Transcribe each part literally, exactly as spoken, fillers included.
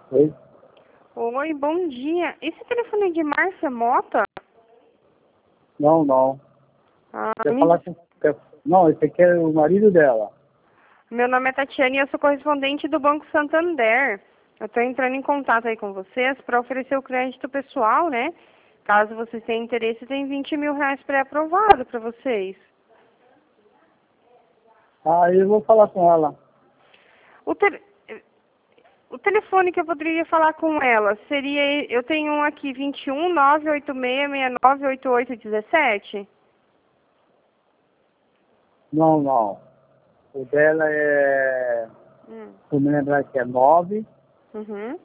Oi? Oi, bom dia. Esse telefone é de Márcia Mota? Não, não. Ah, Quer me falar des- com... quer- Não, esse aqui é o marido dela. Meu nome é Tatiane e eu sou correspondente do Banco Santander. Eu estou entrando em contato aí com vocês para oferecer o crédito pessoal, né? Caso vocês tenham interesse, tem vinte mil reais pré-aprovado para vocês. Ah, eu vou falar com ela. O, te- o telefone que eu poderia falar com ela seria... Eu tenho um aqui, vinte e um, nove oito seis, seis nove oito oito um sete. Não, não. O dela é... Hum. Se eu me lembrar que é nove Uhum.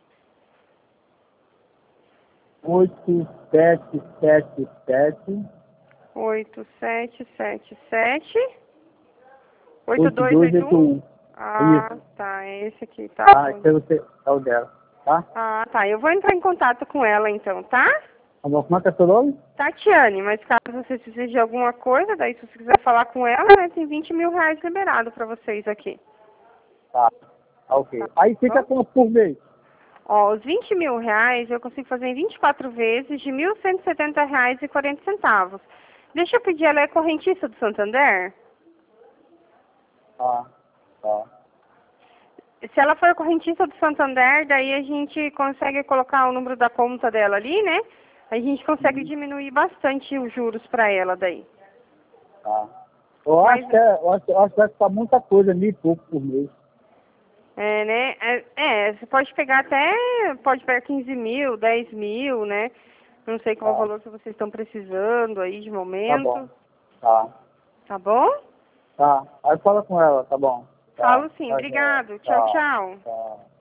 oito sete sete sete oito sete sete sete oito oito dois dois oito oito um. um. Ah, Isso. tá. É esse aqui, tá Ah, bom. esse é, você, é o dela. Tá? Ah, tá. Eu vou entrar em contato com ela então, tá? Tá bom. Como é que é seu nome? Tatiane, mas caso você precise de alguma coisa, daí se você quiser falar com ela, né, tem vinte mil reais liberado pra vocês aqui. Tá. Tá, ok. Tá Aí fica bom? quanto por mês? Ó, os vinte mil reais eu consigo fazer em vinte e quatro vezes de mil cento e setenta reais e quarenta centavos. Deixa eu pedir, ela é correntista do Santander? Tá. Tá. Se ela for correntista do Santander, daí a gente consegue colocar o número da conta dela ali, né? A gente consegue Uhum. diminuir bastante os juros para ela daí. Tá. Eu Mas, acho que, é, eu acho, eu acho que vai ficar muita coisa, mil e pouco por mês. é, né? É, é, você pode pegar até, pode pegar quinze mil, dez mil, né? Não sei qual é o Tá. valor que vocês estão precisando aí de Tá bom. momento. Tá. Tá bom? Tá. Aí fala com ela, tá bom. Tá. Falo sim. Tá, já. Obrigado. Tchau, Tá. tchau. Tá.